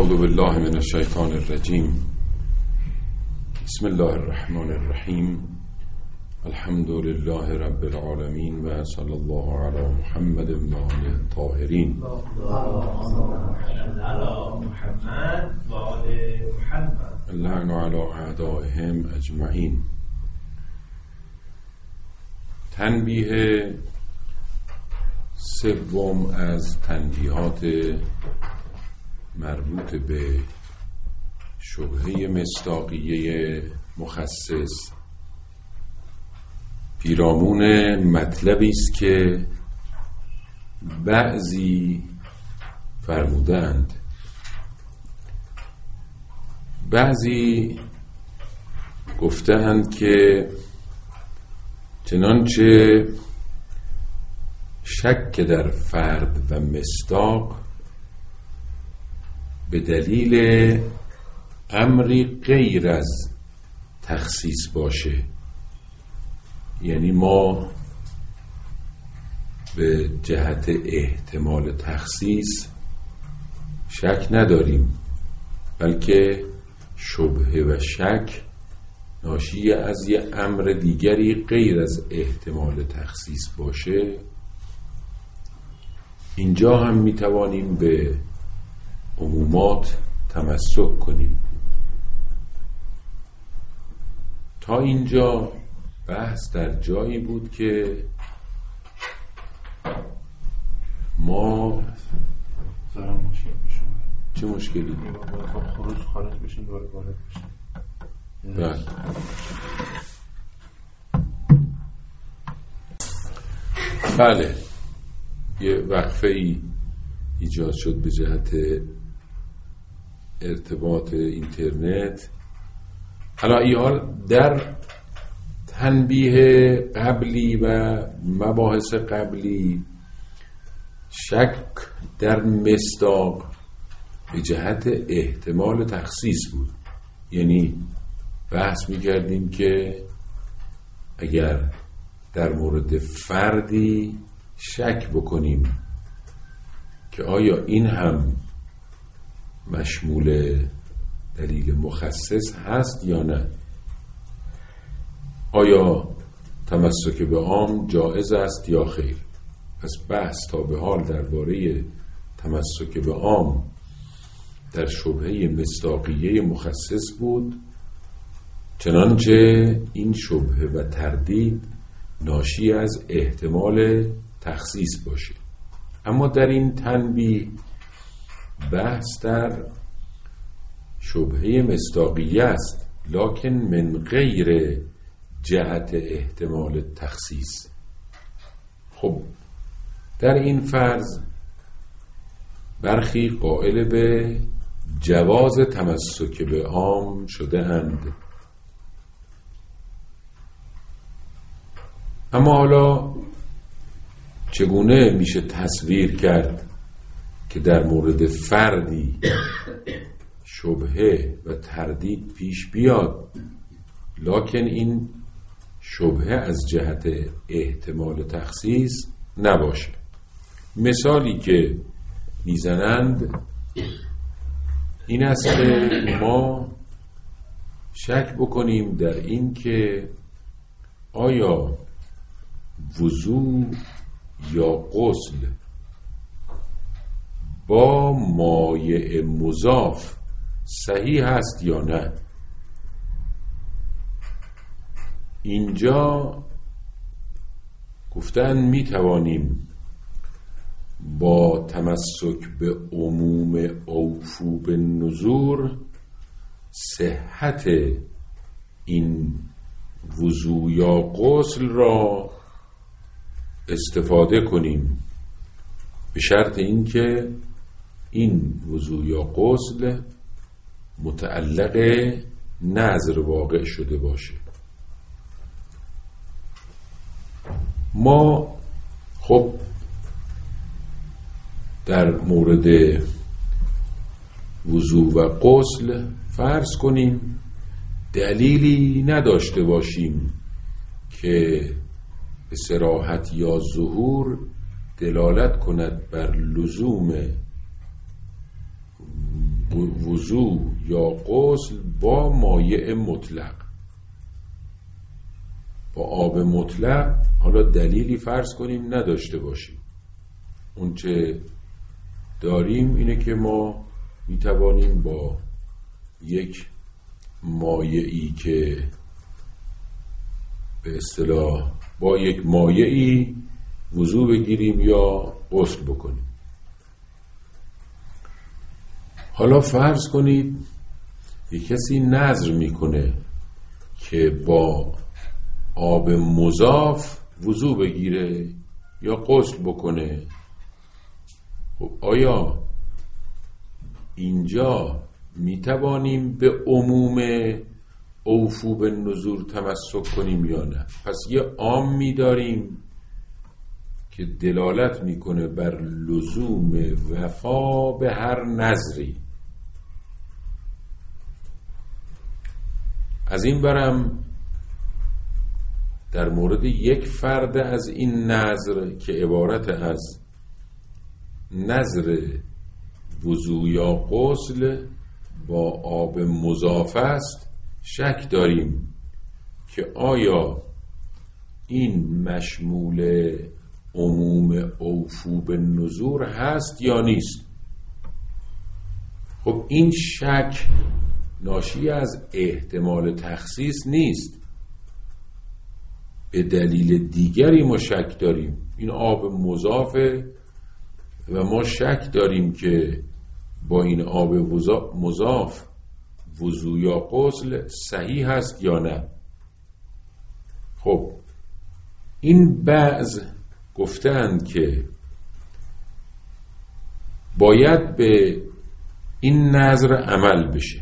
اعوذ بالله من الشیطان الرجیم. بسم الله الرحمن الرحیم. الحمد لله رب العالمین و صلی الله علی محمد و آله الطاهرین. اللعن علی اعدائهم اجمعین. تنبیه سوم از تنبیهات مربوط به شبهه مصداقیه مخصص پیرامون مطلبی است که بعضی فرمودند، بعضی گفتند که چنانچه شک در فرد و مصداق به دلیل امری غیر از تخصیص باشه، یعنی ما به جهت احتمال تخصیص شک نداریم، بلکه شبهه و شک ناشی از یه امر دیگری غیر از احتمال تخصیص باشه، اینجا هم میتوانیم به عمومات تمسک کنیم. تا اینجا بحث در جایی بود که ما چه مشکلی؟ خارج بشیم دوباره وارد بشیم. بله، یه وقفه ای ایجاد شد به جهت ارتباط اینترنت. حالا ای حال در تنبیه قبلی و مباحث قبلی شک در مصداق به جهت احتمال تخصیص بود، یعنی بحث می‌کردیم که اگر در مورد فردی شک بکنیم که آیا این هم مشمول دلیل مخصص هست یا نه، آیا تمسک به عام جائز است یا خیر. پس بحث تا به حال درباره تمسک به عام در شبهه مصداقیه مخصص بود، چنانچه این شبهه و تردید ناشی از احتمال تخصیص باشه. اما در این تنبیه بحث در شبهه مصداقیه است، لکن من غیر جهت احتمال تخصیص. خب در این فرض برخی قائل به جواز تمسک به عام شده اند. اما حالا چگونه میشه تصویر کرد که در مورد فردی شبهه و تردید پیش بیاد، لکن این شبهه از جهت احتمال تخصیص نباشه؟ مثالی که میزنند این است که ما شک بکنیم در این که آیا وضو یا غسل با مایع مضاف صحیح است یا نه. اینجا گفتن می توانیم با تمسک به عموم اوفو به نذور صحت این وضو یا غسل را استفاده کنیم، به شرط اینکه این وضو یا غسل متعلق نذر واقع شده باشه. ما خب در مورد وضو و غسل فرض کنیم دلیلی نداشته باشیم که به صراحت یا ظهور دلالت کند بر لزوم وضو یا غسل با مایع مطلق، با آب مطلق، حالا دلیلی فرض کنیم نداشته باشیم، اون چه داریم اینه که ما میتوانیم با یک مایعی که به اصطلاح با یک مایعی وضو بگیریم یا غسل بکنیم. حالا فرض کنید یک کسی نذر میکنه که با آب مضاف وضو بگیره یا غسل بکنه. خب آیا اینجا میتوانیم به عموم اوفو بالنذور تمسک کنیم یا نه؟ پس یه عامی داریم که دلالت میکنه بر لزوم وفا به هر نذری. از این برم در مورد یک فرد از این نذر که عبارت از نذر وضو یا غسل با آب مضاف است شک داریم که آیا این مشمول عموم اوفو بالنذور هست یا نیست. خب این شک ناشی از احتمال تخصیص نیست، به دلیل دیگری ما شک داریم. این آب مضافه و ما شک داریم که با این آب مضاف وضو یا غسل صحیح هست یا نه. خب این بعض گفتند که باید به این نذر عمل بشه،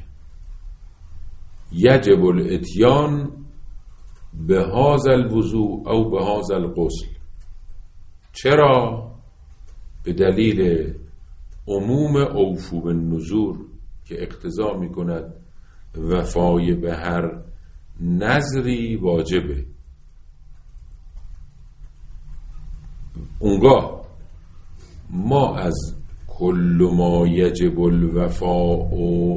یجب الاتیان به هذا الوضو او به هذا الغسل. چرا؟ به دلیل عموم اوفو بالنذور که اقتضا می کند وفای به هر نذری واجبه. اونگاه ما از کل ما یجب الوفاء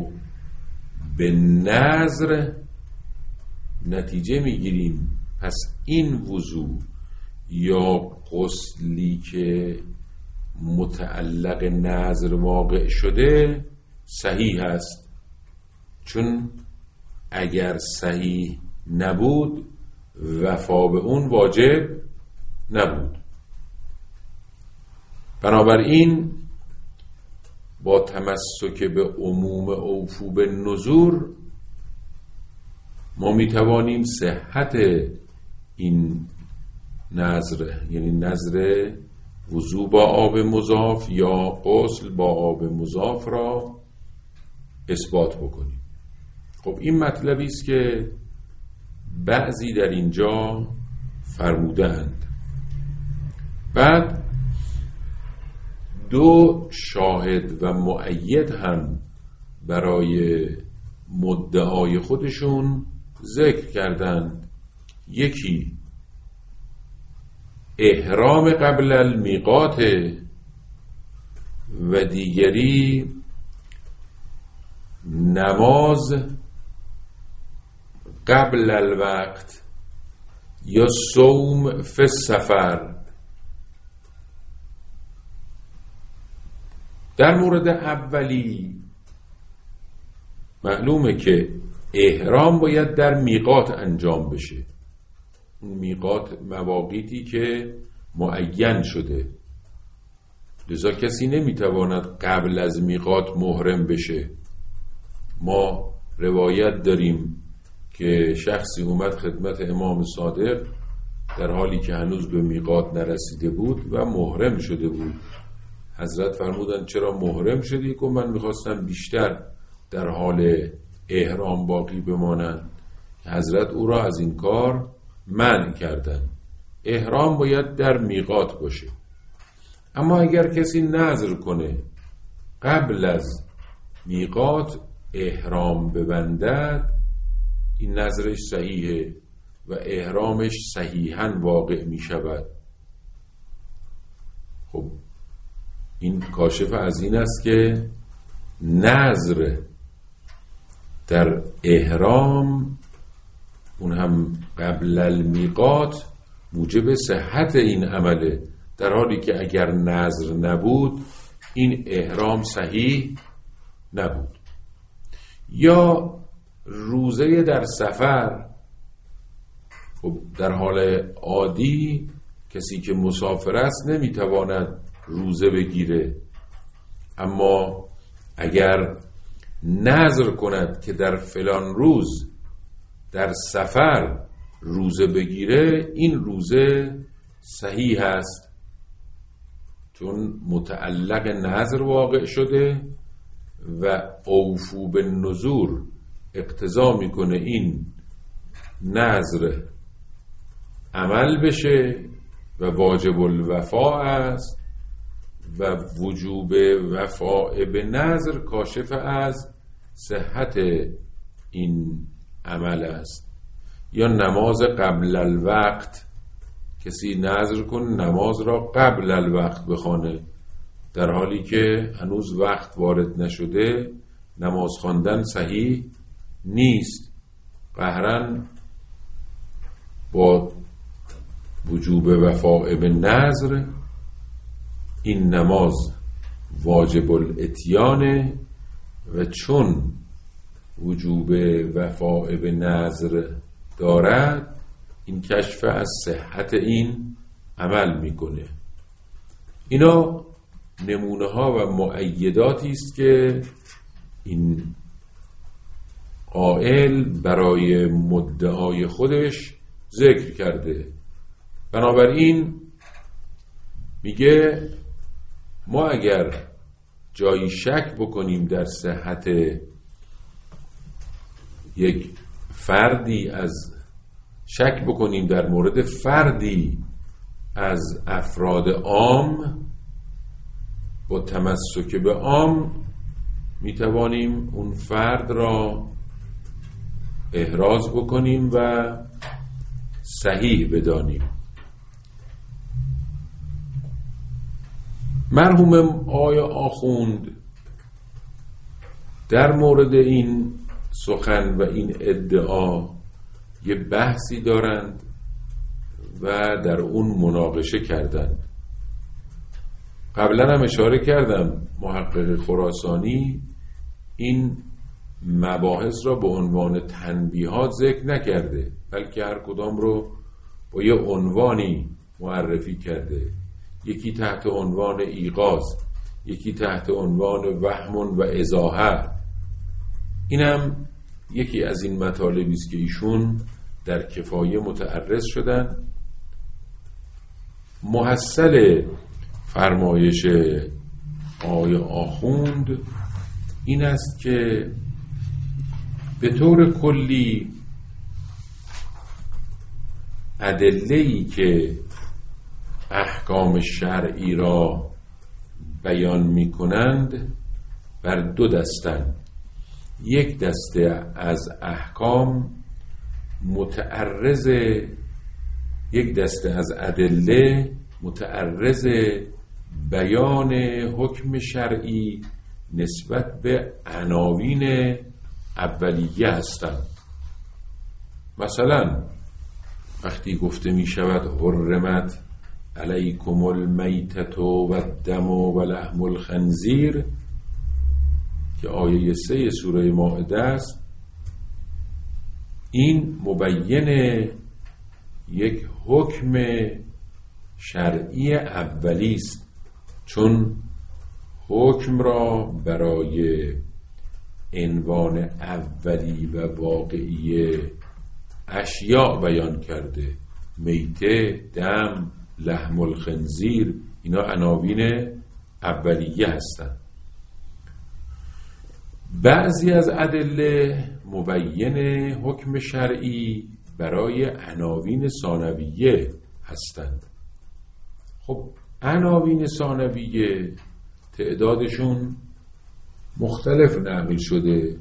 بالنذر نتیجه میگیریم پس این وضو یا غسلی که متعلق نذر واقع شده صحیح است، چون اگر صحیح نبود وفا به اون واجب نبود. بنابراین با تمسک به عموم اوفو بالنذور ما میتوانیم صحت این نذر، یعنی نذر وضو با آب مضاف یا غسل با آب مضاف را اثبات بکنیم. خب این مطلبی است که بعضی در اینجا فرمودند. بعد دو شاهد و مؤید هم برای مدعای خودشون ذکر کردند. یکی احرام قبل المیقات و دیگری نماز قبل الوقت یا صوم فی السفر. در مورد اولی معلومه که احرام باید در میقات انجام بشه، میقات مواقیتی که معین شده، لذا کسی نمیتواند قبل از میقات محرم بشه. ما روایت داریم که شخصی اومد خدمت امام صادق در حالی که هنوز به میقات نرسیده بود و محرم شده بود. حضرت فرمودن چرا محرم شدی؟ که من میخواستم بیشتر در حال احرام باقی بمانند. حضرت او را از این کار منع کردن. احرام باید در میقات باشه. اما اگر کسی نذر کنه قبل از میقات احرام ببندد، این نذرش صحیحه و احرامش صحیحاً واقع می شود. خب این کاشف از این است که نذر در احرام، اون هم قبل المیقات، موجب صحت این عمله، در حالی که اگر نذر نبود این احرام صحیح نبود. یا روزه در سفر، خب در حال عادی کسی که مسافر است نمیتواند روزه بگیره، اما اگر نذر کند که در فلان روز در سفر روزه بگیره، این روزه صحیح است، چون متعلق نذر واقع شده و اوفو بالنذور اقتضا میکنه این نذر عمل بشه و واجب الوفا است و وجوب وفاء به نذر کاشف از صحت این عمل است. یا نماز قبل الوقت، کسی نذر کنه نماز را قبل الوقت بخوانه، در حالی که هنوز وقت وارد نشده، نماز خواندن صحیح نیست، قهرن با وجوب وفاء به نذر این نماز واجب الاتیانه و چون وجوب وفاء به نذر دارد، این کشف از صحت این عمل میکنه. اینا نمونه ها و مؤیداتی است که این قائل برای مدعای خودش ذکر کرده. بنابراین میگه ما اگر جایی شک بکنیم در صحت یک فردی شک بکنیم در مورد فردی از افراد عام، با تمسک به عام میتوانیم اون فرد را احراز بکنیم و صحیح بدانیم. مرحوم آقای آخوند در مورد این سخن و این ادعا یه بحثی دارند و در اون مناقشه کردند. قبلا هم اشاره کردم محقق خراسانی این مباحث را به عنوان تنبیهات ذکر نکرده، بلکه هر کدام رو با یه عنوانی معرفی کرده، یکی تحت عنوان ایقاظ، یکی تحت عنوان وهم و ایضاحه. اینم یکی از این مطالبی است که ایشون در کفایه متعرض شدن. محصل فرمایش آقای آخوند این است که به طور کلی ادله‌ای که احکام شرعی را بیان می کنند بر دو دستند. یک دسته از احکام متعرض، یک دسته از ادله متعرض بیان حکم شرعی نسبت به عناوین اولیه هستند. مثلا وقتی گفته می شود حرمت علیکم المیتة و الدم و لحم الخنزیر که آیه 3 سوره مائده است، این مبین یک حکم شرعی اولی است، چون حکم را برای عنوان اولی و واقعی اشیاء بیان کرده. میته، دم، لحم الخنزیر، اینا عناوین اولیه هستند. بعضی از ادله مبین حکم شرعی برای عناوین ثانویه هستند. خب عناوین ثانویه تعدادشون مختلف نقل شده،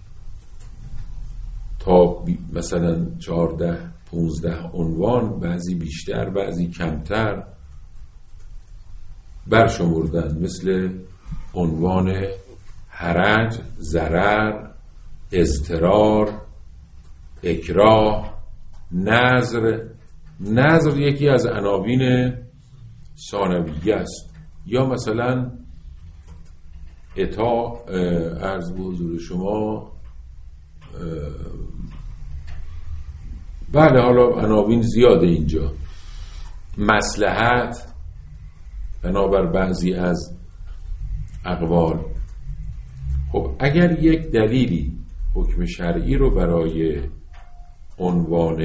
تا مثلا 14-15 عنوان، بعضی بیشتر بعضی کمتر برشمردن، مثل عنوان حرج، ضرر، اضطرار، اکراه، نذر. نذر یکی از عناوین ثانویه است. یا مثلا عرض به حضور شما بله، حالا عناوین زیاده اینجا. مصلحت بنابر بعضی از اقوال. خب اگر یک دلیلی حکم شرعی رو برای عنوان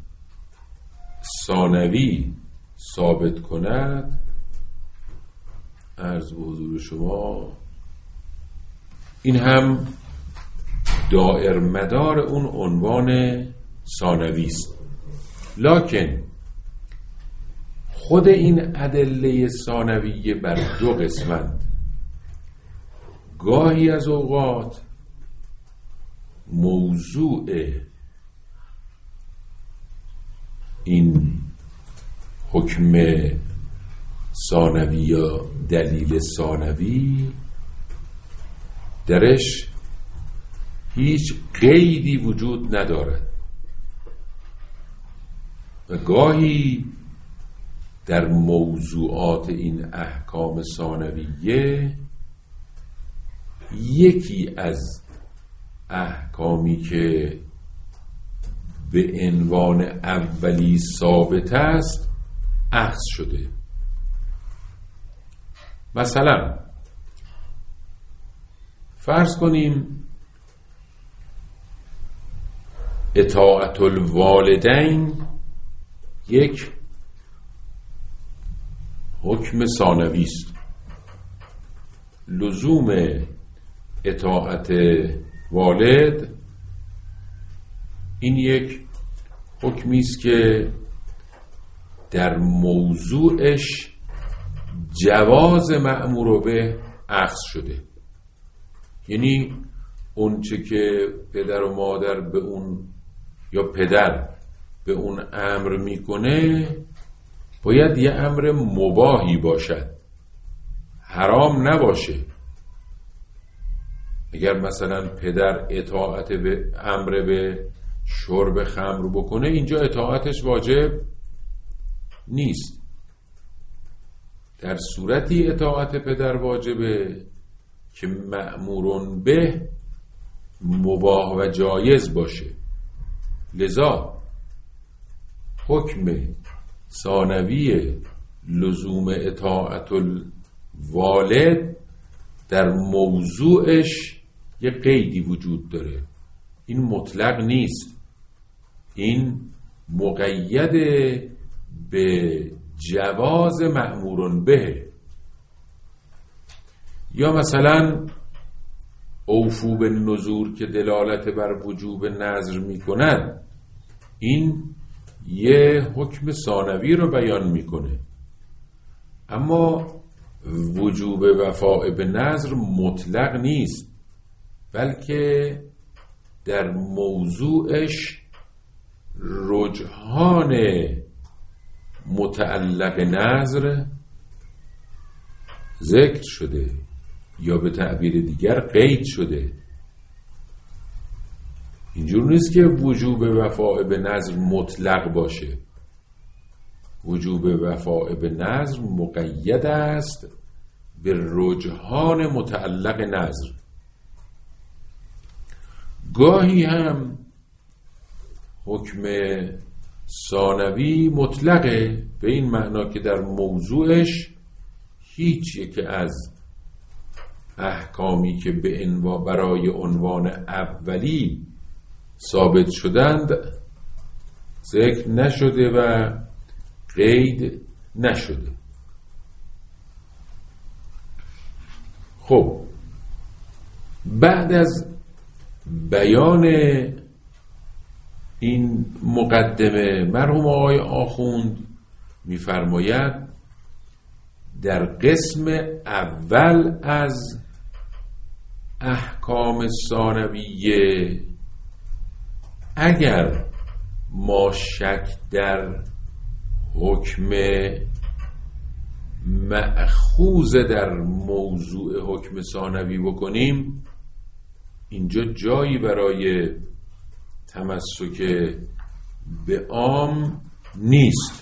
ثانوی ثابت کند، عرض به حضور شما این هم دائر مدار اون عنوان ثانوی است. لکن خود این ادله ثانویه بر دو قسمند. گاهی از اوقات موضوع این حکم ثانوی یا دلیل ثانوی درش هیچ قیدی وجود ندارد و گاهی در موضوعات این احکام ثانویه یکی از احکامی که به عنوان اولی ثابت است اخذ شده. مثلا فرض کنیم اطاعت الوالدین یک حکم ثانوی است. لزوم اطاعت والد این یک حکمی است که در موضوعش جواز مأمور به اخذ شده. یعنی اون چه که پدر و مادر به اون یا پدر به اون امر میکنه باید یه امر مباحی باشد، حرام نباشه. اگر مثلا پدر اطاعت به امر به شرب خمر بکنه، اینجا اطاعتش واجب نیست. در صورتی اطاعت پدر واجبه که مأمورون به مباح و جایز باشه. لذا حکم ثانوی لزوم اطاعت الوالد در موضوعش یه قیدی وجود داره. این مطلق نیست، این مقید به جواز مأمورون به. یا مثلا اوفو به نذور که دلالت بر وجوب نذر میکنن، این یه حکم ثانوی رو بیان میکنه، اما وجوب وفاء به نذر مطلق نیست، بلکه در موضوعش رجحان متعلق نذر ذکر شده یا به تعبیر دیگر قید شده. اینجور نیست که وجوب وفاء به نذر مطلق باشه. وجوب وفاء به نذر مقید است به رجحان متعلق نذر. گاهی هم حکم ثانوی مطلقه به این معنا که در موضوعش هیچ یک از احکامی که به برای عنوان اولی ثابت شدند ذکر نشده و قید نشده. خب بعد از بیان این مقدمه مرحوم آقای آخوند می‌فرماید در قسم اول از احکام ثانویه اگر ما شک در حکم مأخوذ در موضوع حکم ثانوی بکنیم، اینجا جایی برای تمسک به عام نیست.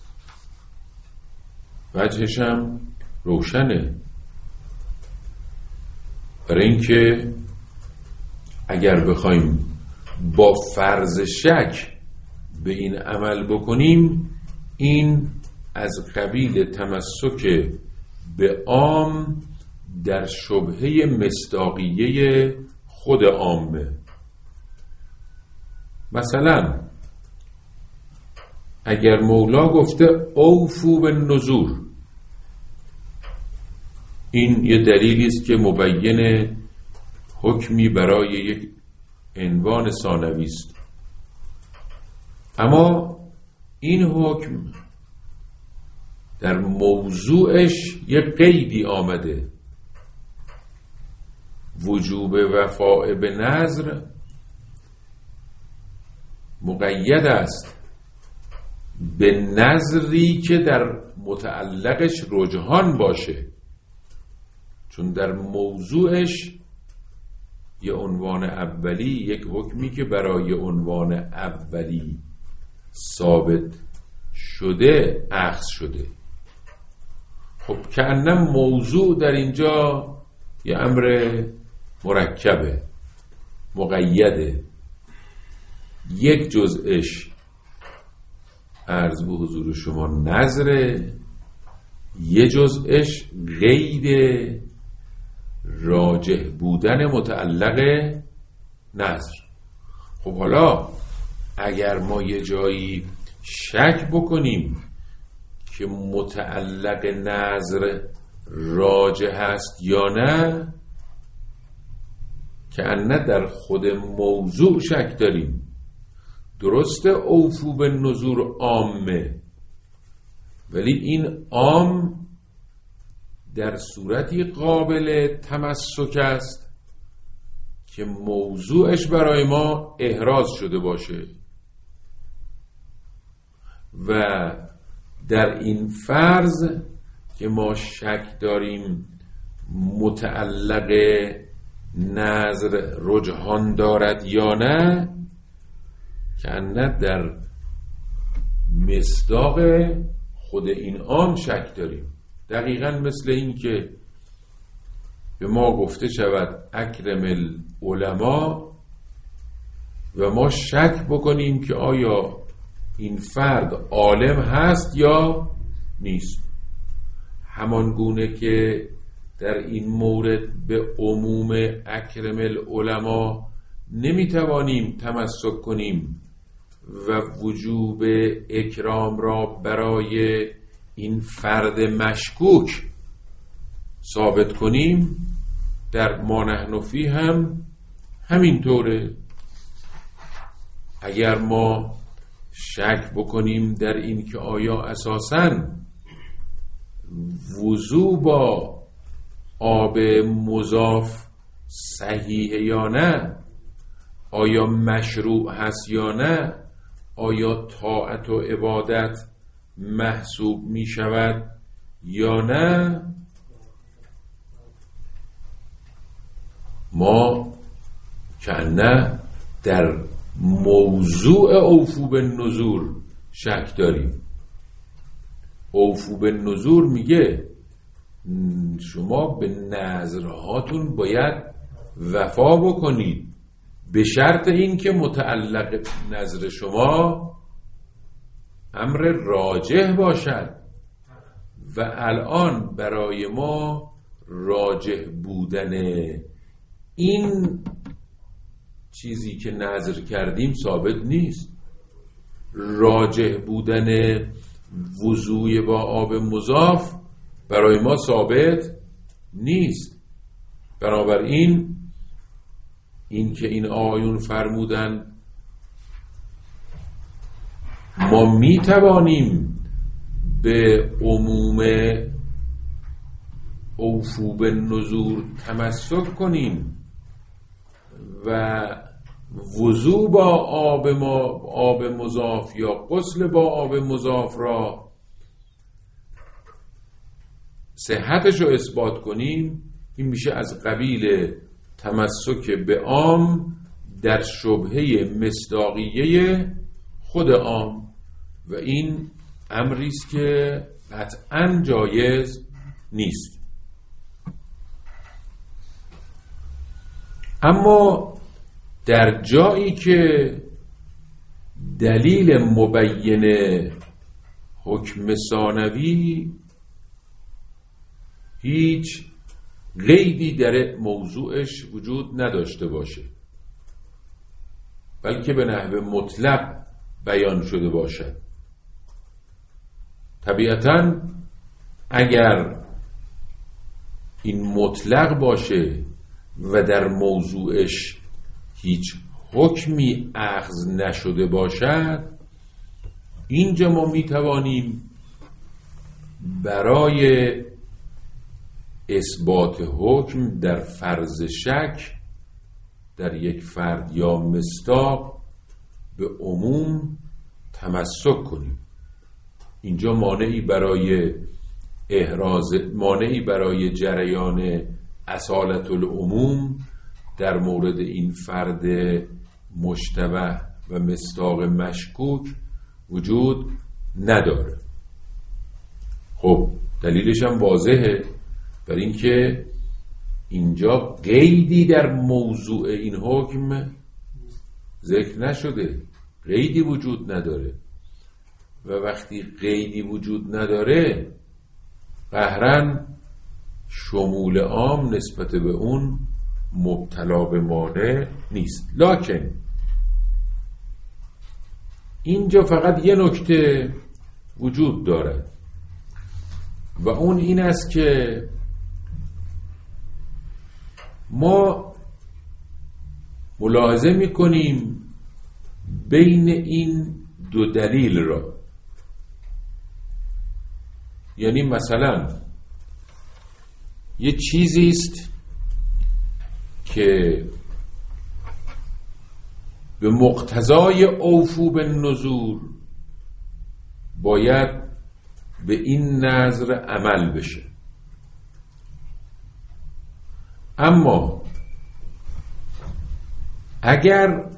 وجهش هم روشنه، برای اینکه اگر بخوایم با فرض شک به این عمل بکنیم، این از قبیل تمسک به عام در شبهه مصداقیه خود عامه. مثلا اگر مولا گفته اوفو بالنذور، این یه دلیلی است که مبین حکمی برای یک عنوان ثانوی است، اما این حکم در موضوعش یه قیدی آمده، وجوب وفاء به نذر مقید است به نذری که در متعلقش رجحان باشه، چون در موضوعش یه عنوان اولی، یک حکمی که برای عنوان اولی ثابت شده اخذ شده. خب کأنم موضوع در اینجا یه امر مرکبه، مقیده، یک جزءش عرض به حضور شما نظره، یه جزءش قید راجح بودن متعلق نظر. خب حالا اگر ما یه جایی شک بکنیم که متعلق نظر راجح هست یا نه، که نه در خود موضوع شک داریم. درسته اوفو بالنذور عامه، ولی این عام در صورتی قابل تمسک است که موضوعش برای ما احراز شده باشه، و در این فرض که ما شک داریم متعلق نظر رجحان دارد یا نه، که نه در مصداق خود این عام شک داریم. دقیقاً مثل این که به ما گفته شود اکرم العلماء و ما شک بکنیم که آیا این فرد عالم هست یا نیست. همان گونه که در این مورد به عموم اکرم العلماء نمیتوانیم تمسک کنیم و وجوب اکرام را برای این فرد مشکوک ثابت کنیم، در ما نحن فیه هم همینطوره. اگر ما شک بکنیم در این که آیا اساساً وضو با آب مضاف صحیح یا نه، آیا مشروع هست یا نه، آیا طاعت و عبادت محسوب می شود یا نه، ما کنه در موضوع اوفو بالنذور شک داریم. اوفو بالنذور میگه شما به نذرهاتون باید وفا بکنید، به شرط این که متعلق نذر شما امر راجح باشد، و الان برای ما راجح بودن این چیزی که نذر کردیم ثابت نیست. راجح بودن وضوء با آب مضاف برای ما ثابت نیست. بنابراین این که این آیون فرمودن ما می توانیم به عموم اوفو بالنذور تمسک کنیم و وضو با آب مضاف یا غسل با آب مضاف را صحتش رو اثبات کنیم، این میشه از قبیل تمسک به عام در شبهه مصداقیه خود عام و این امری است که قطعاً جایز نیست. اما در جایی که دلیل مبین حکم ثانوی هیچ قیدی در موضوعش وجود نداشته باشه بلکه به نحو مطلق بیان شده باشد، طبیعتاً اگر این مطلق باشه و در موضوعش هیچ حکمی اخذ نشده باشد، اینجا ما میتوانیم برای اثبات حکم در فرض شک در یک فرد یا مصداق به عموم تمسک کنیم. اینجا مانعی برای جریان اصالت العموم در مورد این فرد مشتبه و مصداق مشکوک وجود نداره. خب دلیلش هم واضحه، بر اینکه اینجا قیدی در موضوع این حکم ذکر نشده، قیدی وجود نداره و وقتی قیدی وجود نداره قهرن شمول عام نسبت به اون مبتلا به مانع نیست. لکن اینجا فقط یه نکته وجود دارد و اون این است که ما ملاحظه میکنیم بین این دو دلیل را، یعنی مثلا یه چیزی است که به مقتضای اوفو بالنذور باید به این نظر عمل بشه، اما اگر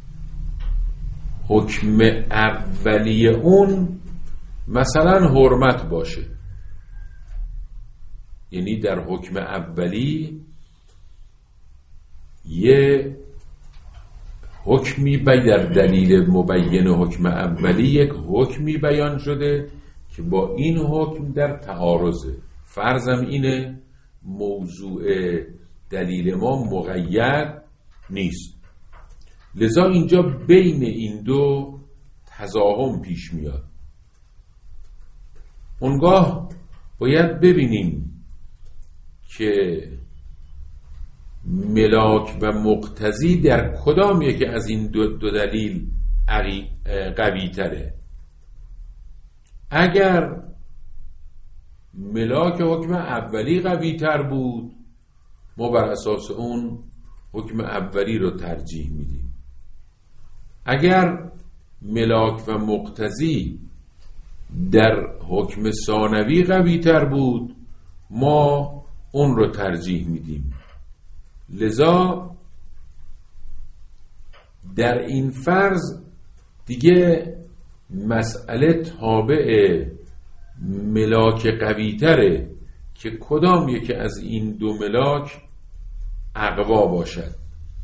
حکم اولی اون مثلا حرمت باشه، یعنی در حکم اولی یه حکمی در دلیل مبین حکم اولی یک حکمی بیان شده که با این حکم در تعارضه، فرضم اینه موضوع دلیل ما مقید نیست، لذا اینجا بین این دو تضاهم پیش میاد. اونگاه باید ببینیم که ملاک و مقتضی در کدام یکی از این دو دلیل قوی تره. اگر ملاک حکم اولی قوی تر بود ما بر اساس اون حکم اولی رو ترجیح میدیم، اگر ملاک و مقتضی در حکم ثانوی قوی تر بود ما اون رو ترجیح میدیم. لذا در این فرض دیگه مسئله تابع ملاک قوی تره که کدام یکی از این دو ملاک اقوا باشد.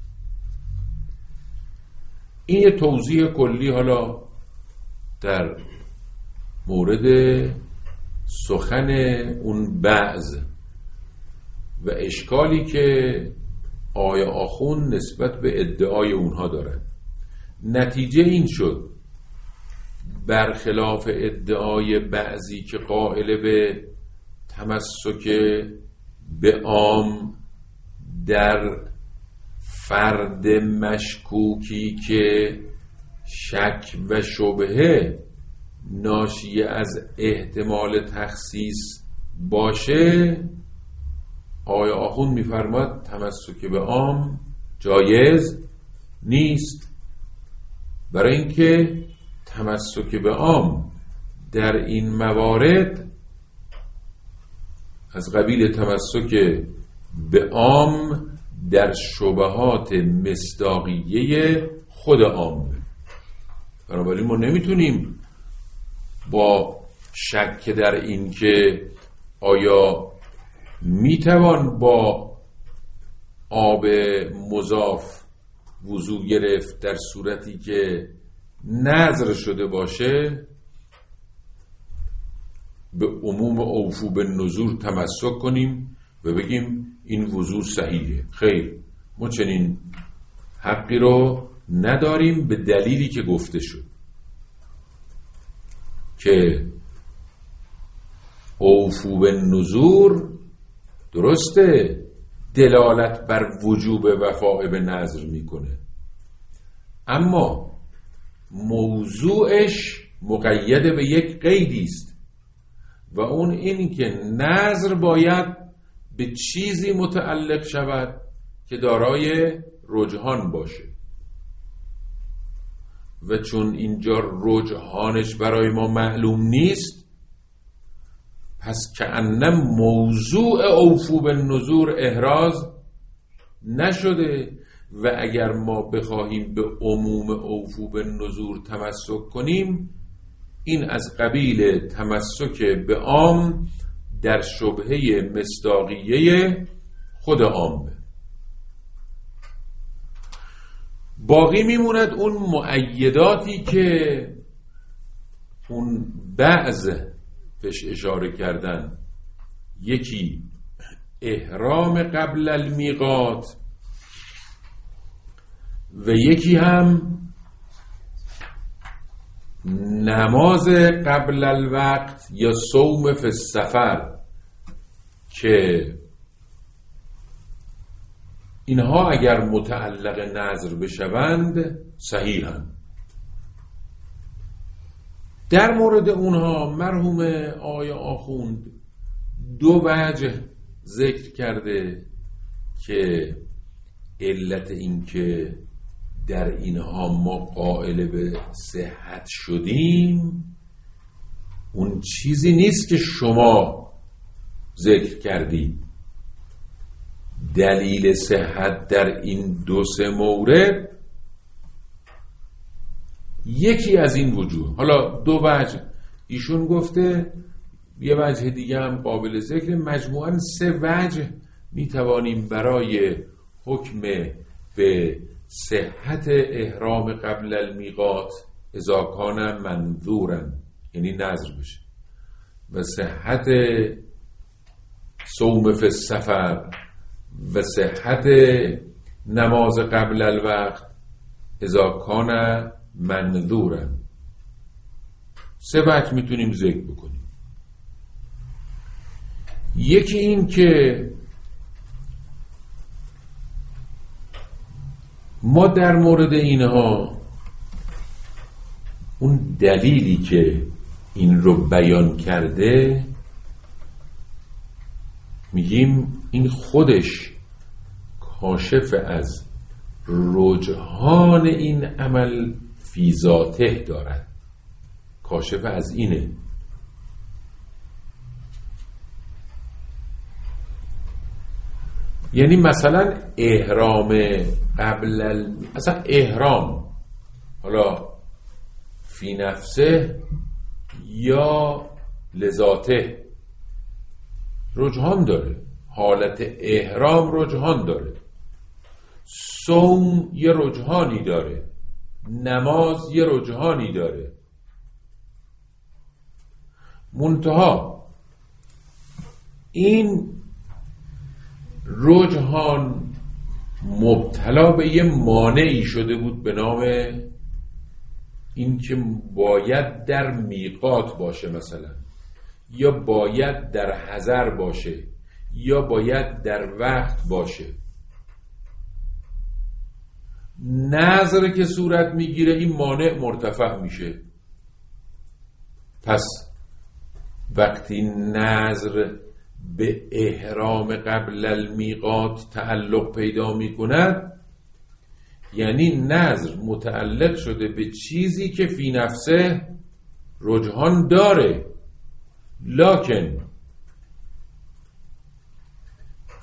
این یه توضیح کلی حالا در مورد سخن اون بعض و اشکالی که آقای آخوند نسبت به ادعای اونها دارد. نتیجه این شد برخلاف ادعای بعضی که قائل به تمسک به عام در فرد مشکوکی که شک و شبهه ناشی از احتمال تخصیص باشه، آقای آخوند می‌فرماد تمسک به عام جایز نیست، برای اینکه تمسک به عام در این موارد از قبیل تمسک به عام در شبهات مصداقیه خود عامه. بنابراین ما نمیتونیم با شک در این که آیا میتوان با آب مضاف وضو گرفت در صورتی که نذر شده باشه، به عموم اوفو به نذور تمسک کنیم و بگیم این وضو صحیحه. خیر، ما چنین حقی رو نداریم به دلیلی که گفته شد که اوفو به نذور درسته دلالت بر وجوب وفاء به نذر میکنه، اما موضوعش مقید به یک قیدی است و اون این که نذر باید به چیزی متعلق شود که دارای رجحان باشه و چون اینجا رجحانش برای ما معلوم نیست، پس کأنه موضوع اوفو به نذور احراز نشده و اگر ما بخواهیم به عموم اوفو به نذور تمسک کنیم، این از قبیل تمسک به عام در شبهه مصداقیه خود عامه. باقی میموند اون مؤیداتی که اون بعض بهش اشاره کردن. یکی احرام قبل المیقات و یکی هم نماز قبل الوقت یا صوم فی السفر، که اینها اگر متعلق نذر بشوند صحیحاً. در مورد اونها مرحوم آقای آخوند دو وجه ذکر کرده که علت این که در اینها ما قائل به صحت شدیم اون چیزی نیست که شما ذکر کردید. دلیل صحت در این دو سه مورد یکی از این وجوه، حالا دو وجه ایشون گفته، یه وجه دیگه هم قابل ذکر، مجموعاً سه وجه میتوانیم برای حکم به صحت احرام قبل المیقات اذا کان منذورا، یعنی نذر بشه، و صحت صوم فی السفر و صحت نماز قبل الوقت اذا کان منذورا. سه وجه میتونیم ذکر بکنیم. یکی این که ما در مورد اینها اون دلیلی که این رو بیان کرده میگیم این خودش کاشف از رجحان این عمل فی ذاته دارد، کاشف از اینه. یعنی مثلا احرام قبل اصلا احرام حالا فی نفسه یا لذاته رجحان داره، حالت احرام رجحان داره، صوم یه رجحانی داره، نماز یه رجحانی داره. منتها این رجحان مبتلا به یه مانعی شده بود به نام این که باید در میقات باشه مثلا، یا باید در حضر باشه، یا باید در وقت باشه. نظر که صورت میگیره این مانع مرتفع میشه. پس وقتی نظر به احرام قبل المیقات تعلق پیدا میکند، یعنی نظر متعلق شده به چیزی که فی نفسه رجحان داره، لکن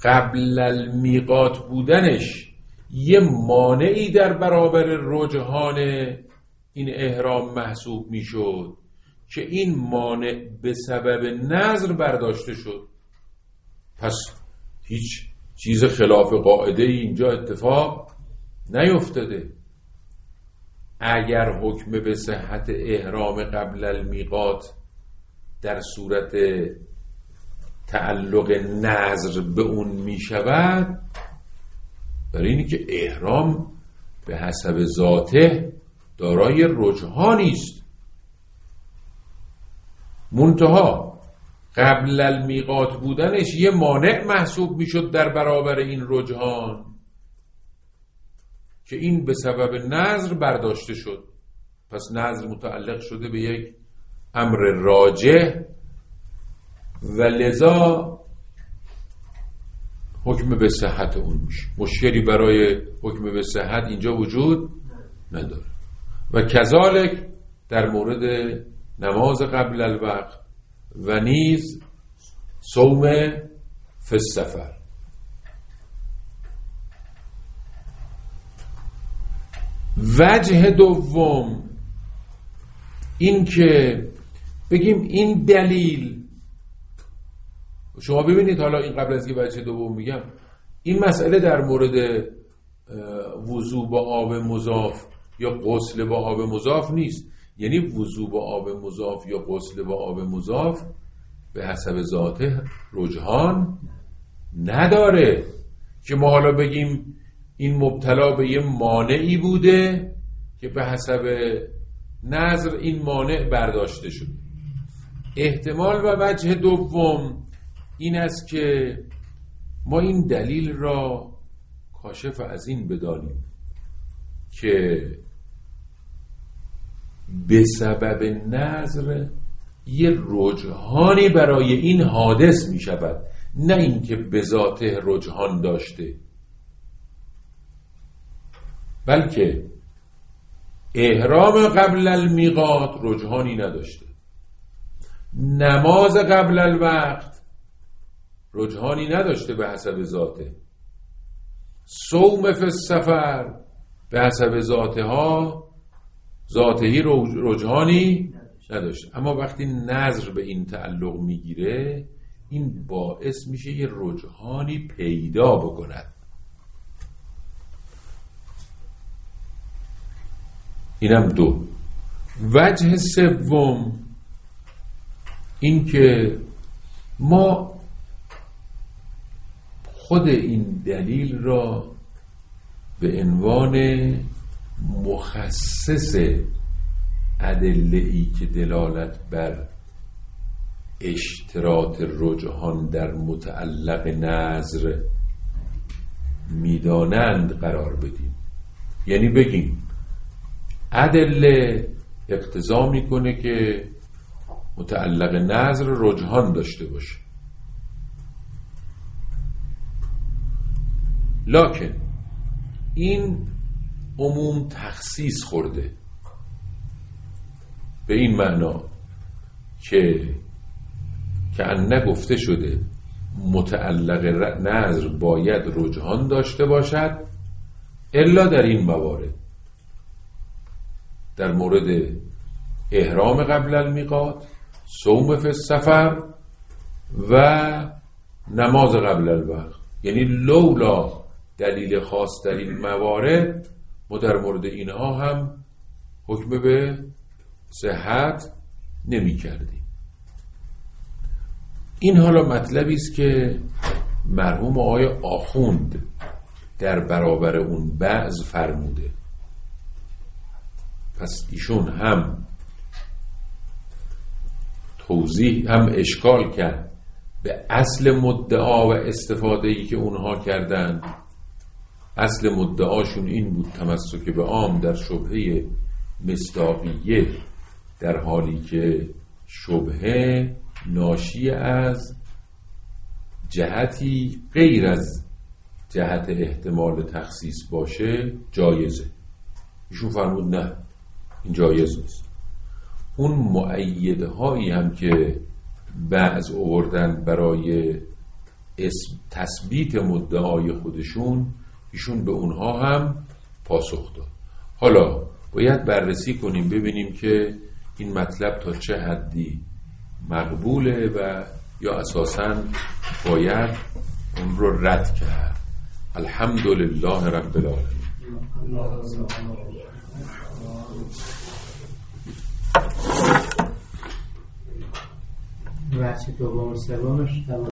قبل المیقات بودنش یه مانعی در برابر رجحان این احرام محسوب میشد که این مانع به سبب نظر برداشته شد. پس هیچ چیز خلاف قاعده اینجا اتفاق نیفتاده. اگر حکم به صحت احرام قبل المیقات در صورت تعلق نظر به اون می شود، برای اینی که احرام به حسب ذاته دارای رجحانی است، منتها قبل المیقات بودنش یه مانع محسوب می شد در برابر این رجحان که این به سبب نظر برداشته شد. پس نظر متعلق شده به یک امر راجح و لذا حکم به صحت اون میشه. مشکلی برای حکم به صحت اینجا وجود نداره. و کذالک در مورد نماز قبل الوقت و نیز صوم فی السفر. وجه دوم این که بگیم این دلیل، شما ببینید حالا این قبل از که وجه دوم میگم، این مسئله در مورد وضو با آب مضاف یا غسل با آب مضاف نیست. یعنی وضو با آب مضاف یا غسل با آب مضاف به حسب ذاته رجحان نداره که ما حالا بگیم این مبتلا به یه مانعی بوده که به حسب نظر این مانع برداشته شد. احتمال و وجه دوم این است که ما این دلیل را کاشف از این بدانیم که به سبب نظر یه رجحانی برای این حادث می شود، نه اینکه به ذاته رجحان داشته، بلکه احرام قبل المیقات رجحانی نداشته، نماز قبل الوقت رجحانی نداشته به حسب ذاته، صوم فی السفر به حسب ذاتهی رجحانی نداشته. اما وقتی نظر به این تعلق میگیره این باعث میشه یه رجحانی پیدا بکند. اینم دو. وجه سوم این که ما خود این دلیل را به عنوان مخصص ادله‌ای که دلالت بر اشتراط رجحان در متعلق نظر میدانند قرار بدیم. یعنی بگیم ادله اقتضا میکنه که متعلق نظر رجحان داشته باشه، لکن این عموم تخصیص خورده به این معنا که کأنه گفته شده متعلق نظر باید رجحان داشته باشد الا در این موارد، در مورد احرام قبل المیقات، صوم فی السفر و نماز قبل الوقت. یعنی لولا دلیل خاص در این موارد ما در مورد اینها هم حکم به صحت نمی کردیم. این حالا مطلبی است که مرحوم آقای آخوند در برابر اون بعض فرموده. پس ایشون هم توضیح هم اشکال کرد به اصل مدعا و استفاده‌ای که اونها کردن. اصل مدعاشون این بود تمسک به عام در شبهه مصداقیه، در حالی که شبهه ناشی از جهتی غیر از جهت احتمال تخصیص باشه جایزه. ایشون فرمود نه، این جایز نیست. اون مؤیده هایی هم که بعض آوردن برای تثبیت مدعای خودشون ایشون به اونها هم پاسخ داد. حالا باید بررسی کنیم ببینیم که این مطلب تا چه حدی مقبوله و یا اساساً باید اون رو رد کرد. الحمدلله رب العالمین. بحث دوم و سومش